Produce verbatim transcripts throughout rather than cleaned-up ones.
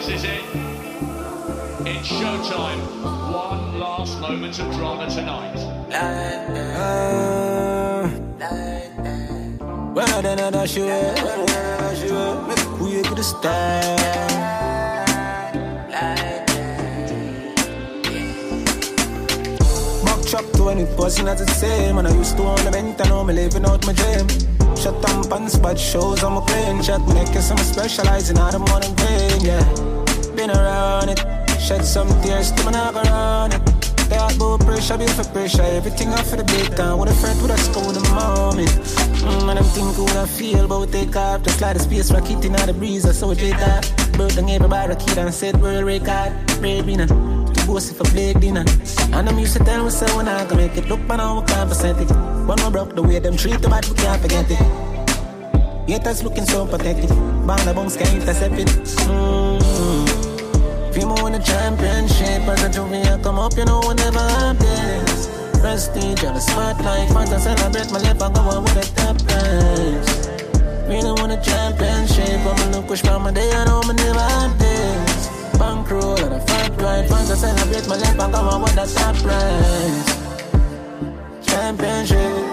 This is it. It's showtime. One last moment of drama tonight. Uh, well, then I dash you away. Make who you could stand. Back chop to when it wasn't as the same. And I used to own a vent and now I'm living out my dream. Shut down pants, but shows on my plane. Shut my neck, I'm specializing out of morning pain, yeah. Been around it, shed some tears to my knock around it. Talk about pressure, build for pressure. Everything off for the big time. With a friend with a school in the moment. Mm, and I'm thinking what I feel, but we take off. Just like the space rocket in the breeze, I saw J that. Built on every barricade and said world record. Baby, nah. To boast if I play dinner. And I'm used to tell myself when I can make it. Look, but now we can't percent it. But no broke the way them treat the bad, we can't forget it. Yet that's looking so pathetic. Band the bombs can't intercept it. Mm-hmm. Fimo win the championship. As a junior come up, you know we never have this. Prestige on the spotlight. Fans to celebrate my life, I go on with the top prize. Really won the championship. I'm a look push by my day, I know we never have this. Bankroll and a fat ride. Fans to celebrate my life, I go on with the top prize. Championship.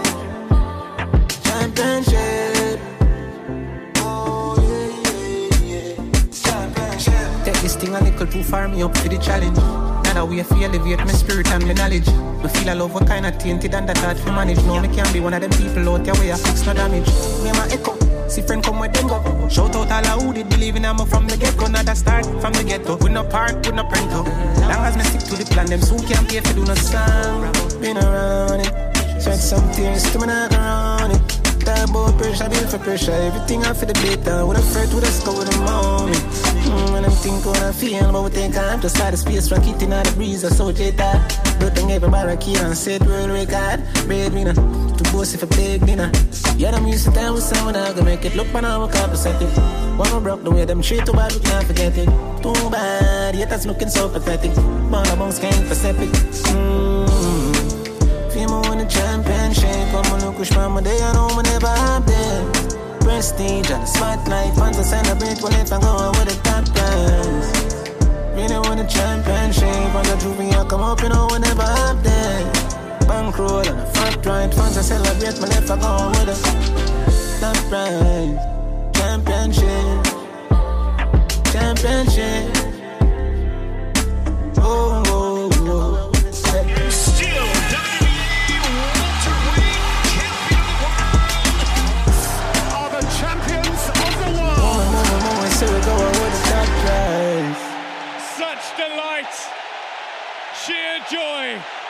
Championship. Oh yeah, yeah, yeah. Championship. Take this thing a little too far, me up for the challenge. Now that we feel elevate my spirit and my knowledge. Me feel I love what kind of tainted and that hard to manage. No, me can't be one of them people out there where I fix no damage. Me my echo, see friend come with them go. Shout out all who did believe in I'm from the get-go. Not a start from the ghetto. We no park, we no pranko. Long as me stick to the plan, them soon can't pay for do no song. Been around it, shed some tears to me knock around it. Talk about pressure, build for pressure. Everything off for the beat down. With a friend, with a score, with a moment. Mm, and I'm thinking what I feel, but we take time. Just like the space rocket in the breeze, I saw J that. Building every barricade and said world record. Breadwinner, to boast if I big dinner. Yeah, I'm used to time with someone I can make it. Look, but now we can't percent it. When we broke the way them treat too bad, we can't forget it. Too bad, yet that's looking so pathetic. But the bones can't percent it. Mm. Fimo win the championship. I'm gonna push by my day, I know we never have this. Prestige and the spotlight. Fans to celebrate when if I go with the top prize. Really win the championship. On the juvie, I come up, you know we never have this. Bankroll and a fat ride. Fans to celebrate when if I go with the top prize. Championship. Championship. Oh, oh, oh. Still So we go on with the top prize. such delight, sheer joy.